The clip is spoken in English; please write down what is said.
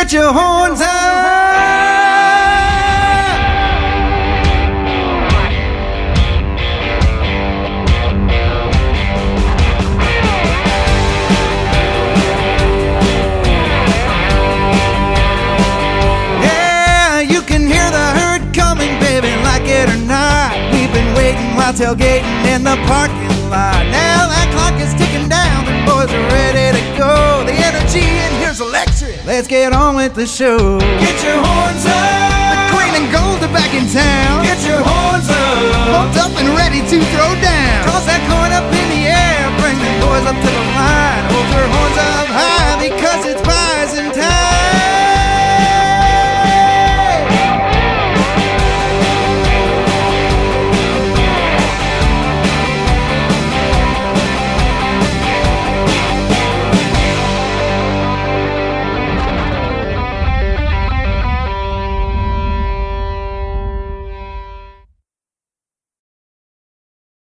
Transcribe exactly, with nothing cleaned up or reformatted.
Get your horns up. Yeah, you can hear the herd coming, baby, like it or not. We've been waiting while tailgating in the parking lot. Now that clock is ticking down, the boys are ready to go. The energy in here's electric. Let's get on with the show. Get your horns up. The green and gold are back in town. Get your horns up. Pumped up and ready to throw down. Toss that coin up in the air. Bring the boys up to the